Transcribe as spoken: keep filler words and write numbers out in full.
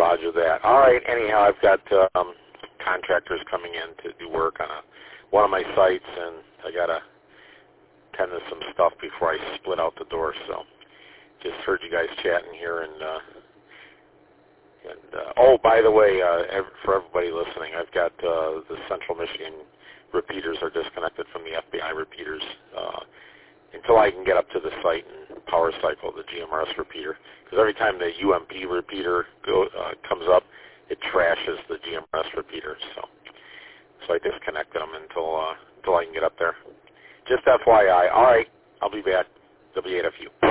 Roger that. All right. Anyhow, I've got um, contractors coming in to do work on a, one of my sites, and I got to tend to some stuff before I split out the door. So just heard you guys chatting here. And, uh, and uh, oh, by the way, uh, ev- for everybody listening, I've got uh, the Central Michigan repeaters are disconnected from the F B I repeaters uh, until I can get up to the site and power cycle the G M R S repeater. Because every time the U M P repeater go, uh, comes up, it trashes the G M R S repeater. So, so I disconnected them until uh, until I can get up there. Just F Y I. All right, I'll be back. W eight F U.